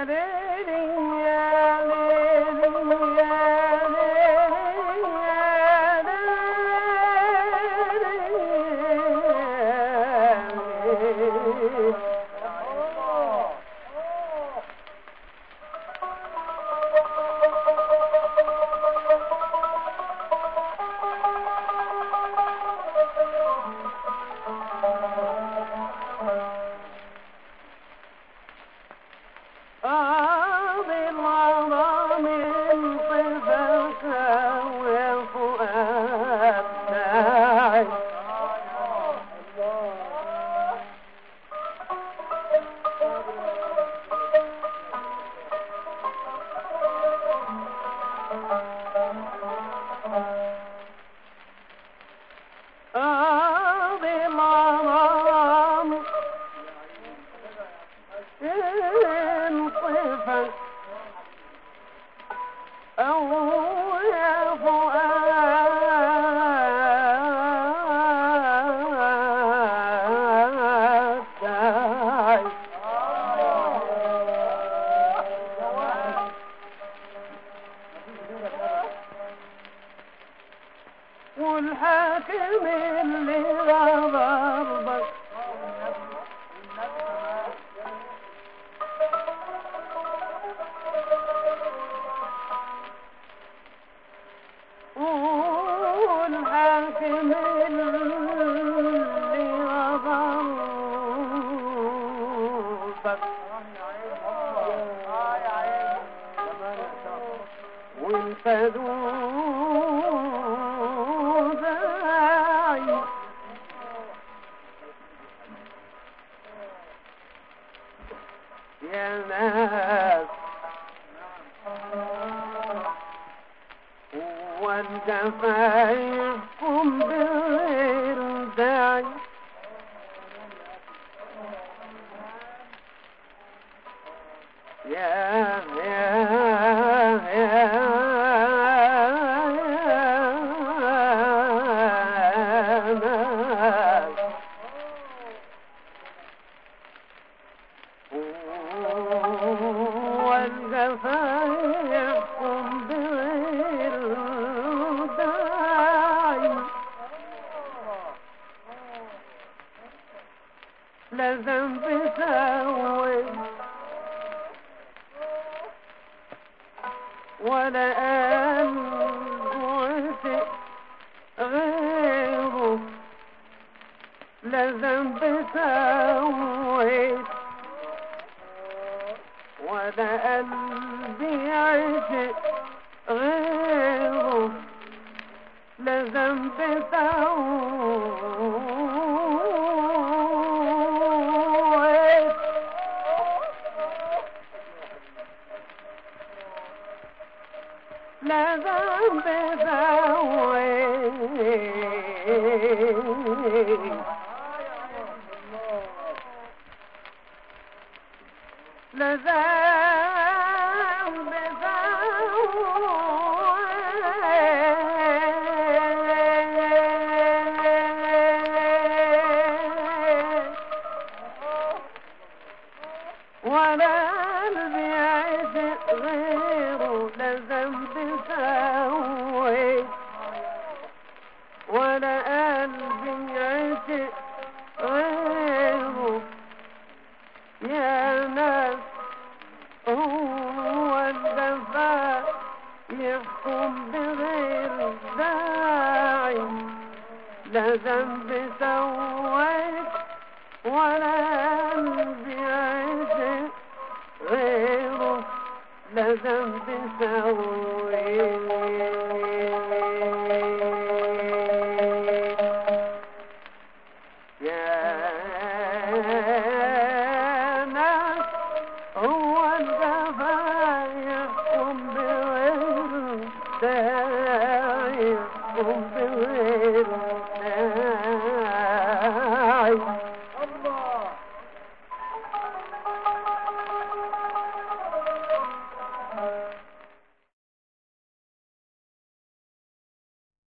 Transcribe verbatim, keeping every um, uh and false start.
والحاكم اللي ضربك والحاكم اللي ضربك وانت يا ناس والجفا يحكم بغير داعي يا يا يا ناس والجفا يحكم بغير داعي لا ذنب سوي ولا أنت غيره لا ذنب سويت ولا قلبي عشق غيره لا ذنب سويت لا ذنب سويت لا ذنب سويت ولا قلبي عشق غيره لا ذنب سويت ولا قلبي عشق غيره يا ناس هو الجفا يحكم بغير داعي لا ذنب سويت ولا قلبي عشق غيره لا ذنب سويت يا